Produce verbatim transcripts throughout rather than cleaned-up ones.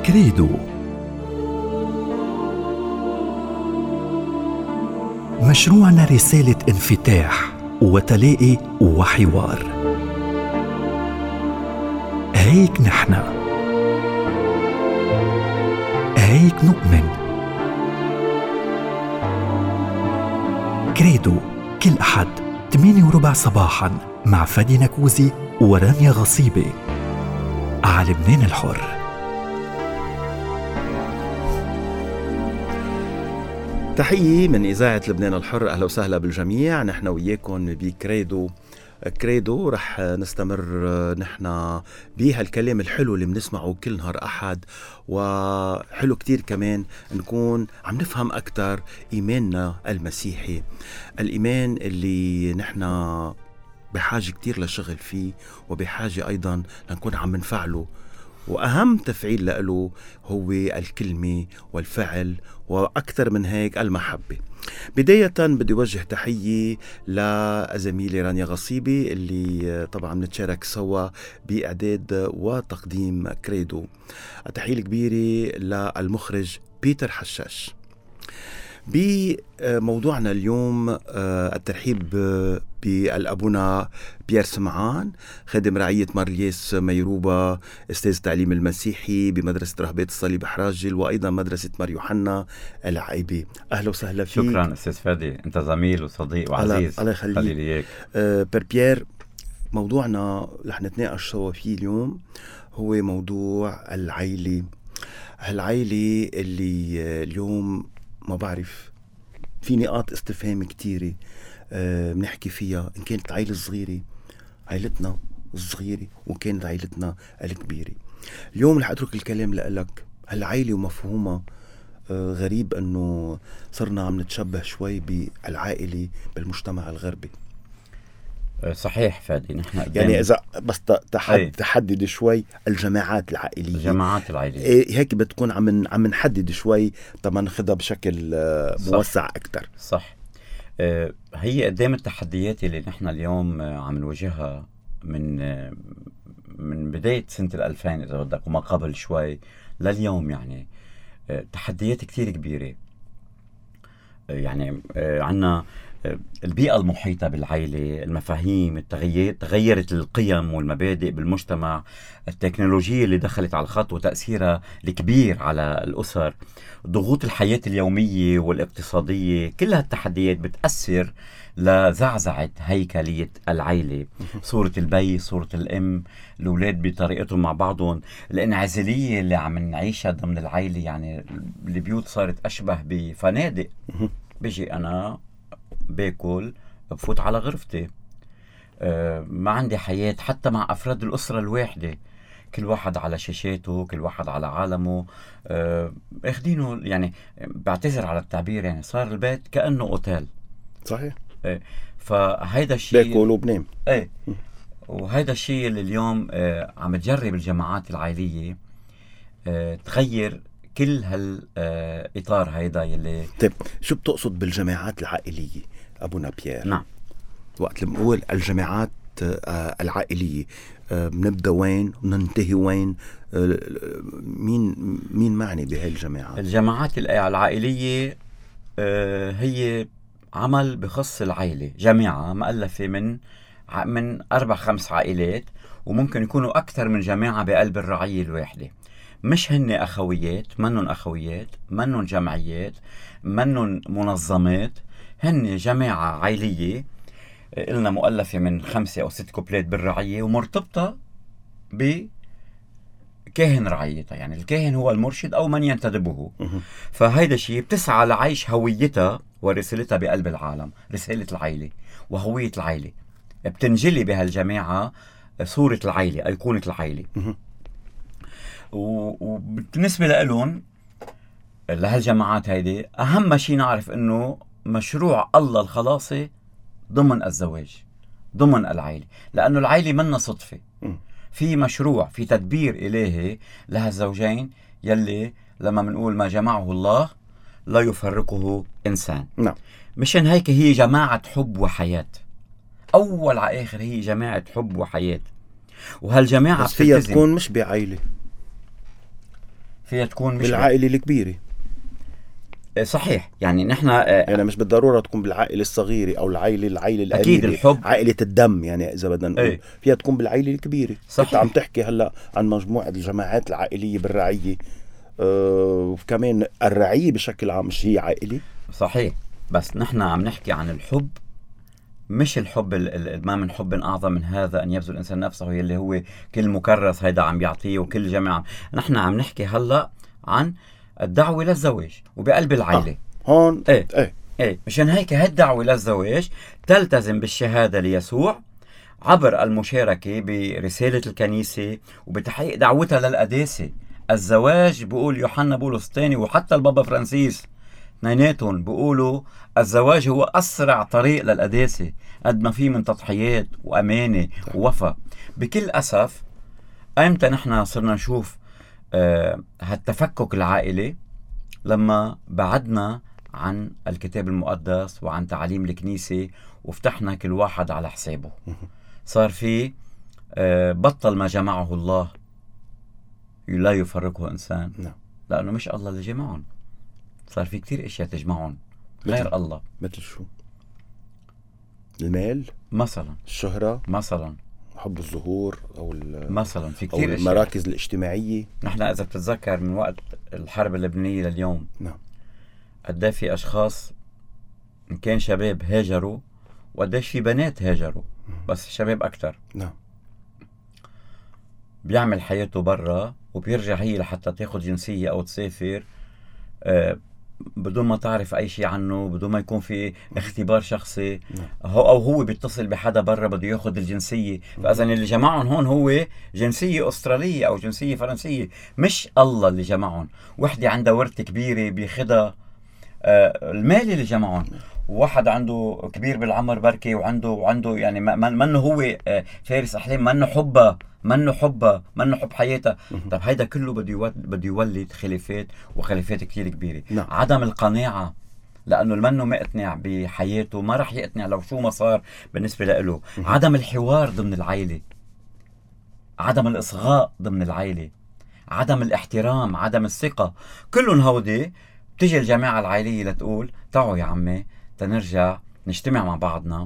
كريدو، مشروعنا رسالة انفتاح وتلاقي وحوار. هيك نحنا، هيك نؤمن. كريدو كل أحد ثمانية وربع صباحاً مع فادي نكوزي ورانيا غصيبة على لبنان الحر. تحية من إذاعة لبنان الحر، أهلا وسهلا بالجميع. نحن وياكم بكريدو. كريدو رح نستمر نحن بهالكلام الحلو اللي بنسمعه كل نهار أحد، وحلو كتير كمان نكون عم نفهم أكتر إيماننا المسيحي، الإيمان اللي نحن بحاجة كتير لشغل فيه، وبحاجة أيضا لنكون عم نفعله، وأهم تفعيل له هو الكلمة والفعل، وأكثر من هيك المحبة. بداية بدي وجه تحية لزميلي رانيا غصيبي اللي طبعا نتشارك سوا بإعداد وتقديم كريدو. التحية الكبيرة للمخرج بيتر حشاش. بموضوعنا اليوم الترحيب بالأبونا بيير سمعان، خادم رعية مارليس ميروبا، أستاذ تعليم المسيحي بمدرسة رهبات الصليب حراجل، وأيضا مدرسة مار يوحنا العائبي. أهلا وسهلا فيك. شكرا أستاذ فادي، أنت زميل وصديق وعزيز. الله يخليك. أه بير بيير، موضوعنا رح نتناقش سوا فيه اليوم هو موضوع العائلة. هالعائلة اللي اليوم ما بعرف، في نقاط استفهام كتيرة أه بنحكي فيها، إن كانت عائلة صغيرة، عائلتنا الصغيرة، وكانت عائلتنا الكبيرة. اليوم رح أترك الكلام لك. هالعائلة ومفهومها أه غريب أنه صرنا عم نتشبه شوي بالعائلة بالمجتمع الغربي. صحيح فادي، نحن يعني إذا بس تحد تحدد شوي الجماعات العائلية، الجماعات العائلية إيه هيك بتكون عم عم نحدد شوي، طبعا ناخذها بشكل موسع أكتر. صح. آه هي قدام التحديات اللي نحن اليوم عم نواجهها من آه من بداية سنة الألفين إذا بدك وما قبل شوي لليوم، يعني آه تحديات كتير كبيرة. آه يعني آه عنا البيئة المحيطة بالعائلة، المفاهيم، التغيير تغيرت القيم والمبادئ بالمجتمع، التكنولوجيا اللي دخلت على الخط وتأثيرها الكبير على الأسر، ضغوط الحياة اليومية والاقتصادية، كل هالتحديات بتأثر لزعزعة هيكلية العائلة. صورة البي، صورة الأم، الأولاد بطريقتهم مع بعضهم، الانعزالية اللي عم نعيشها ضمن العائلة. يعني البيوت صارت أشبه بفنادق. بيجي أنا باكل بفوت على غرفتي، أه ما عندي حياة حتى مع أفراد الأسرة الواحدة، كل واحد على شاشاته، كل واحد على عالمه، أه اخدينه. يعني بعتذر على التعبير، يعني صار البيت كأنه أوتيل. صحيح. أه فهيدا الشيء باكل وبنام. ايه وهيدا الشيء اللي اليوم أه عم تجرب الجماعات العائلية أه تغير كل هالإطار هيدا يلي. طيب شو بتقصد بالجماعات العائلية أبونا بيير؟ نعم، وقت لما نقول الجماعات العائلية بنبدأ وين وننتهي وين؟ مين مين معني بهاي الجماعات؟ الجماعات العائلية هي عمل بخص العائلة، جماعة مؤلفة من من أربع خمس عائلات، وممكن يكونوا أكثر من جماعة بقلب الرعية الواحدة. مش هن أخويات، منن أخويات، منن جمعيات، منن منظمات، هن جماعة عائلية إلنا مؤلفة من خمسة أو ست كوبلات بالرعية، ومرتبطة بكاهن رعيتها. يعني الكاهن هو المرشد أو من ينتدبه. فهيدا شيء بتسعى لعيش هويتها ورسالتها بقلب العالم، رسالة العائلة وهوية العائلة. بتنجلي بهالجماعة صورة العائلة، أيقونة العائلة. وبالنسبة لهم لهالجماعات هيدي، أهم شيء نعرف إنه مشروع الله الخلاصي ضمن الزواج، ضمن العائلة، لأنه العائلة منا صدفة، في مشروع، في تدبير إلهي لهالزوجين يلي لما منقول ما جمعه الله لا يفرقه إنسان. نعم. مشان هيك هي جماعة حب وحياة، أول على آخر هي جماعة حب وحياة. وهالجماعة بس فيها تكون مش بعائلة، فيها تكون مش بالعائلة الكبيرة. صحيح، يعني نحن يعني مش بالضرورة تكون بالعائلة الصغيرة أو العائلة العائلة القريبة، أكيد الحب عائلة الدم يعني إذا بدنا نقول ايه. فيها تكون بالعائلة الكبيرة. صحيح. كنت عم تحكي هلا عن مجموعة الجماعات العائلية بالرعية، أه وكمان الرعية بشكل عام مش هي عائلة. صحيح، بس نحن عم نحكي عن الحب، مش الحب ال ما من حب أعظم من هذا أن يبذل الإنسان نفسه، اللي هو كل مكرس هيدا عم يعطيه وكل جماعة. نحن عم نحكي هلأ عن الدعوة للزواج وبقلب العائلة. آه. هون ايه ايه ايه مشان هيك هالدعوة للزواج تلتزم بالشهادة ليسوع عبر المشاركة برسالة الكنيسة وبتحقيق دعوتها للقداسة. الزواج بيقول يوحنا بولس الثاني وحتى البابا فرانسيس اثنيناتهم بيقولوا الزواج هو أسرع طريق للقداسة، قد ما فيه من تضحيات وأمانة ووفا. بكل أسف أيمتى نحن صرنا نشوف آه هالتفكك العائلي؟ لما بعدنا عن الكتاب المقدس وعن تعاليم الكنيسة وفتحنا كل واحد على حسابه. صار في آه بطل ما جمعه الله لا يفرقه إنسان. نعم. لأنه مش الله اللي جمعهم، صار في كتير اشياء تجمعهم غير مثل الله. مثل شو؟ المال مثلا، الشهرة مثلا حب الظهور او مثلا في أو كتير المراكز اشياء. الاجتماعية. نحن اذا بتتذكر من وقت الحرب اللبنانية لليوم، نعم، قد في اشخاص ان كان شباب هاجروا وقديش في بنات هاجروا، بس شباب اكتر. نعم. بيعمل حياته برا وبيرجع هي لحتى تاخد جنسية او تسافر آه بدون ما تعرف اي شيء عنه، بدون ما يكون في اختبار شخصي. هو او هو بيتصل بحدا برا بده ياخذ الجنسيه، فاذا اللي جمعهم هون هو جنسيه استراليه او جنسيه فرنسيه، مش الله اللي جمعهم. وحده عندها ورثه كبيره بياخذها آه المال اللي جمعهم، وواحد عنده كبير بالعمر بركي وعنده وعنده يعني منه هو آه فارس احلام، منه حبه منه حبه منه حب حياتها. طب هيدا كله بده يولد بده يولد خلافات وخلافات كتير كبيره. نعم. عدم القناعه، لانه المنه مقتنع بحياته ما رح يقتنع لو شو ما صار بالنسبه له. عدم الحوار ضمن العائله، عدم الاصغاء ضمن العائله، عدم الاحترام، عدم الثقه، كلهم هودي بتجي الجماعه العائليه لتقول تعوا يا عمي تنرجع نجتمع مع بعضنا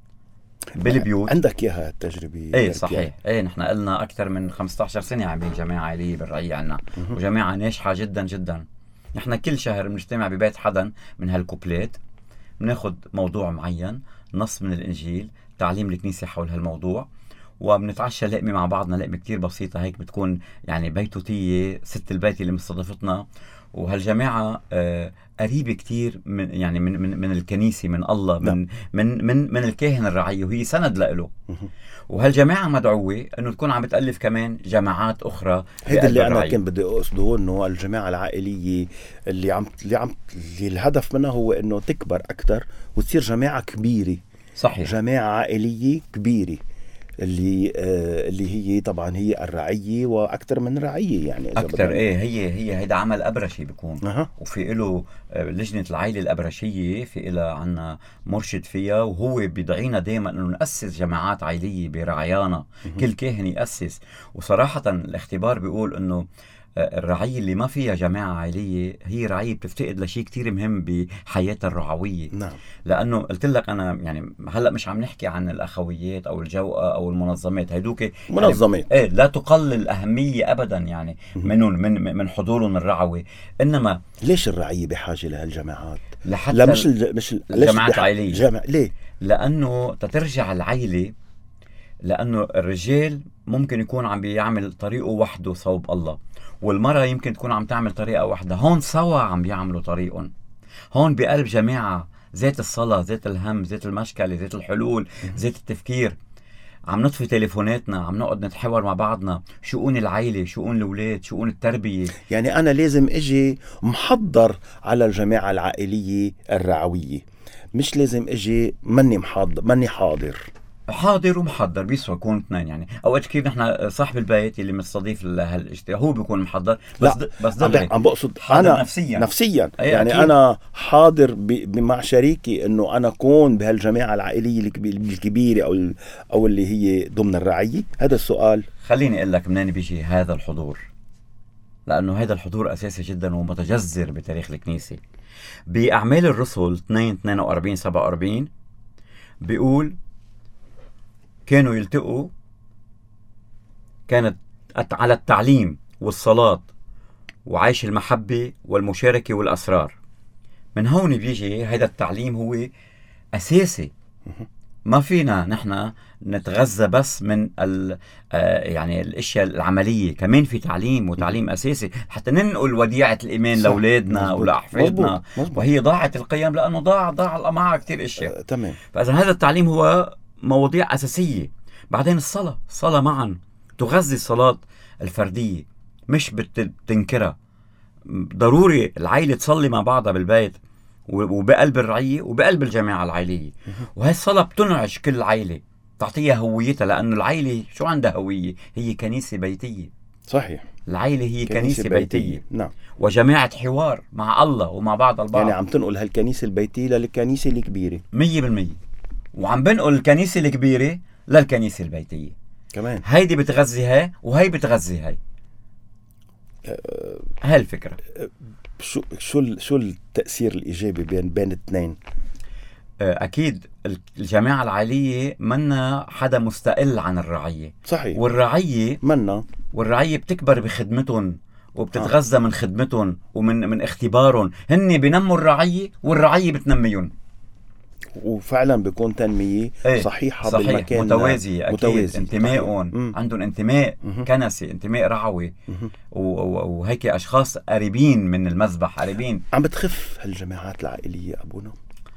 بالبيوت. عندك اياها التجربه؟ ايه صحيح. ايه نحن قلنا اكثر من خمسة عشر سنه عاملين جماعه عائليه بالرعيه عنا، وجماعه ناجحه جدا جدا. نحن كل شهر بنجتمع ببيت حدا من هالكوبلات، بناخذ موضوع معين، نص من الانجيل، تعليم الكنيسه حول هالموضوع، وبنتعشى لقمه مع بعضنا، لقمه كتير بسيطه هيك بتكون يعني بيتوتيه، ست البيت اللي مستضيفتنا. وهالجماعه آه قريبه كتير من يعني من من من الكنيسه، من الله، من من من من الكاهن الرعيه، وهي سند له. وهالجماعه مدعوه انه تكون عم بتالف كمان جماعات اخرى. هيدا اللي انا كان بدي اقصده، انه الجماعه العائليه اللي عم اللي عم اللي الهدف منها هو انه تكبر اكثر وتصير جماعه كبيره. صحيح. جماعه عائليه كبيره اللي آه اللي هي طبعا هي الرعيه واكثر من رعيه، يعني اذا اكثر. ايه هي هي هيدا عمل ابرشي بيكون. أه. وفي له لجنه العائله الابرشيه، في لها عنا مرشد فيها، وهو بيدعينا دائما انه ناسس جماعات عائليه برعايانا. كل كاهن ياسس. وصراحه الاختبار بيقول انه الرعية اللي ما فيها جماعة عائلية هي رعية بتفتقد لشيء كتير مهم بحياتها الرعوية. نعم. لأنه قلت لك أنا يعني هلأ مش عم نحكي عن الأخويات أو الجوقة أو المنظمات، هيدوك منظمات يعني إيه لا تقلل أهمية أبدا يعني منهم من من حضورهم الرعوي. إنما ليش الرعية بحاجة لهالجماعات؟ لحتى لا مش ال... مش الجماعات العائلية. جمع... ليه؟ لأنه تترجع العائلة، لأنه الرجال ممكن يكون عم بيعمل طريقه وحده صوب الله، والمرأة يمكن تكون عم تعمل طريقة واحدة. هون سوا عم بيعملوا طريقهم، هون بقلب جماعة، ذات الصلاة، ذات الهم، ذات المشكلة، ذات الحلول، ذات التفكير. عم نطفي تليفوناتنا، عم نقعد نتحاور مع بعضنا، شؤون العائلة، شؤون الأولاد، شؤون التربية. يعني أنا لازم أجي محضر على الجماعة العائلية الرعوية، مش لازم أجي مني محضر مني حاضر. حاضر ومحضر بيسوى يكون اثنين. يعني اوقات كثير نحن صاحب البيت اللي مستضيف لهالاجتماع هو بيكون محضر، بس لا بس ضروري عم بقصد حاضر انا نفسيا نفسيا يعني أكيد. انا حاضر مع شريكي انه انا اكون بهالجماعه العائليه الكبيره او او اللي هي ضمن الرعيه. هذا السؤال. خليني اقول لك منين بيجي هذا الحضور. لأنه هذا الحضور أساسي جدا ومتجذر بتاريخ الكنيسة. بأعمال الرسل اثنين اثنين وأربعين سبعة وأربعين بيقول كانوا يلتقوا، كانت على التعليم والصلاة وعيش المحبة والمشاركة والأسرار. من هون بيجي هذا التعليم هو أساسي. ما فينا نحن نتغذى بس من ال يعني الاشياء العمليه، كمان في تعليم، وتعليم اساسي حتى ننقل وديعه الايمان لاولادنا ولاحفادنا، وهي ضاعت القيم لانه ضاع ضاع معها كثير اشياء. آه، تمام. فاذا هذا التعليم هو مواضيع اساسيه. بعدين الصلاه، الصلاه معا تغذي الصلاه الفرديه، مش بتنكرها. ضروري العائله تصلي مع بعضها بالبيت وبقلب الرعية وبقلب الجماعة العائلية، وهي الصلاة بتنعش كل العائلة، تعطيها هويتها، لأنه العائلة شو عندها هوية؟ هي كنيسة بيتية. صحيح. العائلة هي كنيسة, كنيسة بيتية. بيتية. نعم. وجماعة حوار مع الله ومع بعض البعض. يعني عم تنقل هالكنيسة البيتية للكنيسة الكبيرة مية بالمية، وعم بنقل الكنيسة الكبيرة للكنيسة البيتية كمان. هيدي بتغذي هاي وهي بتغذي هاي. أه هاي الفكرة. أه شو شو شو التأثير الإيجابي بين بين الاثنين؟ أكيد الجماعة العائلية منا حدا مستقل عن الرعية. صحيح. والرعية منا والرعية بتكبر بخدمتهم وبتتغذى آه. من خدمتهم ومن من اختبارهم. هن بنموا الرعية والرعية بتنميهم، وفعلا بيكون تنمية ايه صحيحة صحيح. بالمكان متوازية. أكيد متوازي. انتمائهم، عندهم انتماء مم. كنسي، انتماء رعوي، وهيك أشخاص قريبين من المذبح، قريبين. عم بتخف هالجماعات العائلية أبونا؟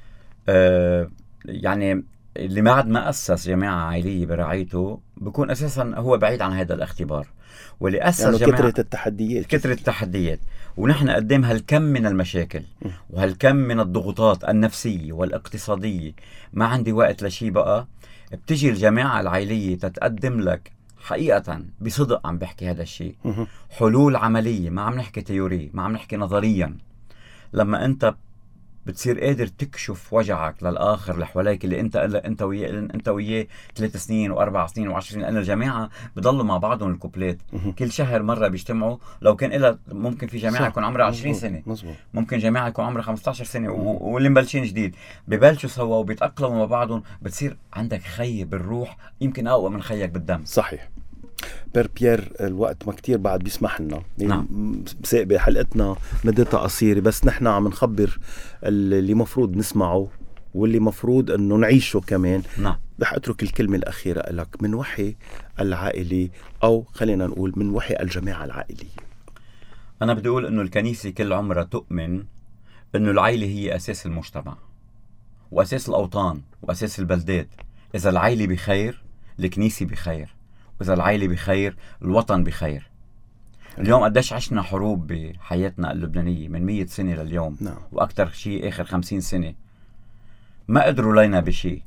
آه يعني اللي بعد ما أسس جماعة عائلية برعايته بيكون أساسا هو بعيد عن هذا الاختبار، واللي أسس يعني جماعة كثرة التحديات كثرة التحديات ونحن قدام هالكم من المشاكل وهالكم من الضغوطات النفسية والاقتصادية. ما عندي وقت لشي بقى. بتجي الجماعة العائلية تتقدم لك حقيقة بصدق، عم بحكي هذا الشيء، حلول عملية، ما عم نحكي تيوري، ما عم نحكي نظريا. لما أنت بتصير قادر تكشف وجعك للآخر اللي حواليك، اللي انت انت وياه انت وياه ثلاث سنين واربع سنين وعشر سنين، لأن الجماعة بضلوا مع بعضهم الكوبلات كل شهر مرة بيجتمعوا. لو كان إلها ممكن في جماعة يكون عمرها عشرين سنة، مزبوط. ممكن جماعة يكون عمرها خمسة عشر سنة، واللي مبلشين جديد ببلشوا سوا وبيتأقلموا مع بعضهم. بتصير عندك خي بالروح يمكن أقوى من خيك بالدم. صحيح. بير بيير الوقت ما كتير بعد بيسمح لنا. نعم. ساقبة حلقتنا مدتها قصيرة، بس نحن عم نخبر اللي مفروض نسمعه واللي مفروض انه نعيشه كمان. نعم. رح اترك الكلمة الأخيرة لك. من وحي العائلي، او خلينا نقول من وحي الجماعة العائلية. انا بدي اقول انه الكنيسة كل عمرها تؤمن انه العائلة هي اساس المجتمع واساس الاوطان واساس البلدات. اذا العائلة بخير الكنيسة بخير، وإذا العائلة بخير الوطن بخير. اليوم قديش عشنا حروب بحياتنا اللبنانية من مية سنة لليوم. نعم. وأكثر شيء آخر خمسين سنة ما قدروا لينا بشيء،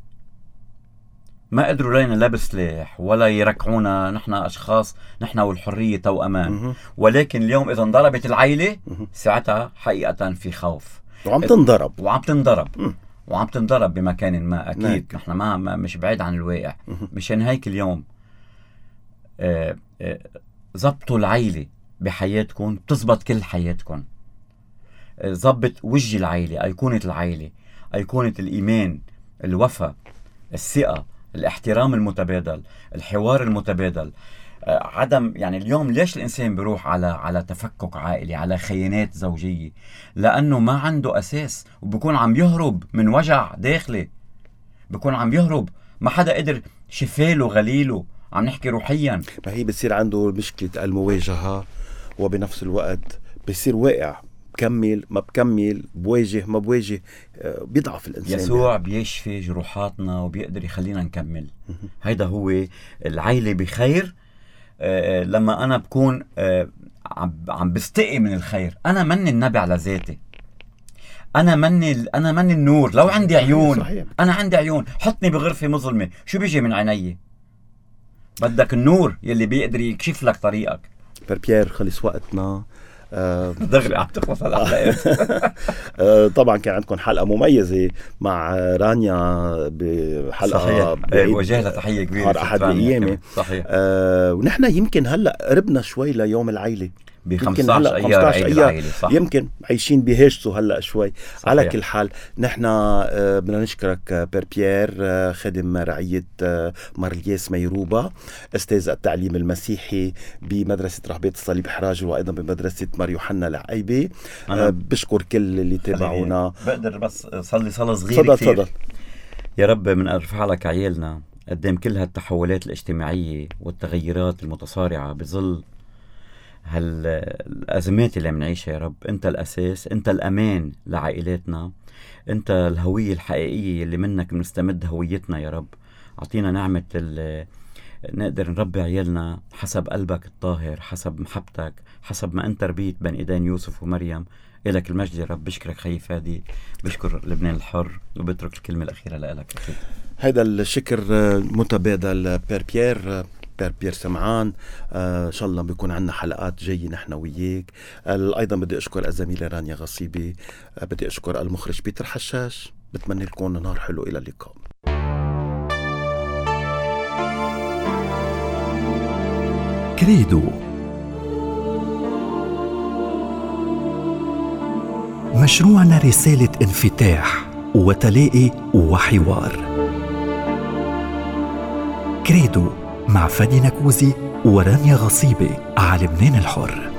ما قدروا لينا لا بسلاح ولا يركعونا. نحن أشخاص، نحن والحرية توأمان. ولكن اليوم إذا انضربت العائلة ساعتها حقيقة في خوف، وعم تنضرب وعم تنضرب وعم تنضرب بمكان ما. أكيد ناك. نحن ما, ما مش بعيد عن الواقع. مشان هيك اليوم آه آه زبطوا العائلة بحياتكم تزبط كل حياتكم. آه زبط وجه العائلة، أيقونة العائلة، أيقونة الإيمان، الوفاء، الثقة، الاحترام المتبادل، الحوار المتبادل. آه عدم يعني اليوم ليش الإنسان بيروح على على تفكك عائلي، على خيانات زوجية؟ لأنه ما عنده أساس، وبكون عم يهرب من وجع داخلي، بكون عم يهرب، ما حدا قدر شفاله غليله. عم نحكي روحيا. ما هي بتصير عنده مشكلة المواجهة، وبنفس الوقت بصير واقع، بكمل ما بكمل، بواجه ما بواجه، بيضعف الإنسان. يسوع بيشفي جروحاتنا وبيقدر يخلينا نكمل. هيدا هو العائلة بخير. آه لما أنا بكون آه عم عم بستقي من الخير. أنا مني النبي على ذاتي، أنا مني أنا مني النور. لو عندي عيون، صحيح. أنا عندي عيون، حطني بغرفة مظلمة، شو بيجي من عيني؟ بدك النور يلي بيقدر يكشف لك طريقك. بير بيير خلص وقتنا. آه دغري عم تخلص الحلقات. آه طبعا كان عندكم حلقة مميزة مع رانيا بحلقة وجه لها تحية كبيرة أحد الأيام. صحيح. آه ونحن يمكن هلأ قربنا شوي ليوم العيلة. ب خمسطعش ايار عيد العائله، صح؟ يمكن عايشين بهجسوا هلا شوي. صحيح. على كل حال نحن بدنا نشكرك بير بيير، خادم رعيه مارلياس ميروبا، استاذ التعليم المسيحي بمدرسه رهبات الصليب حراج وايضا بمدرسه مار يوحنا العقيبي. بشكر كل اللي تابعونا. بقدر بس صلي صلاه صغيره كثير؟ تفضل. يا رب من ارفع لك عيالنا قدام كل هالتحولات الاجتماعيه والتغيرات المتصارعه بظل هالأزمات اللي منعيشها. يا رب أنت الأساس، أنت الأمان لعائلاتنا، أنت الهوية الحقيقية اللي منك بنستمد هويتنا. يا رب أعطينا نعمة نقدر نربي عيالنا حسب قلبك الطاهر، حسب محبتك، حسب ما أنت ربيت بين إيدين يوسف ومريم. إلك المجد يا رب. بشكرك خي فادي، بشكر لبنان الحر، وبترك الكلمة الأخيرة لك. هذا الشكر متبادل بير بيير بير بيير سمعان. آه، إن شاء الله بيكون عنا حلقات جاية نحن وياك. آه، أيضا بدي أشكر الزميلة رانيا غصيبي. آه، بدي أشكر المخرج بيتر حشاش. بتمنى لكم نهار حلو. إلى اللقاء. كريدو، مشروعنا رسالة انفتاح وتلاقي وحوار. كريدو مع فادي نكوزي ورانيا غصيبي على لبنان الحر.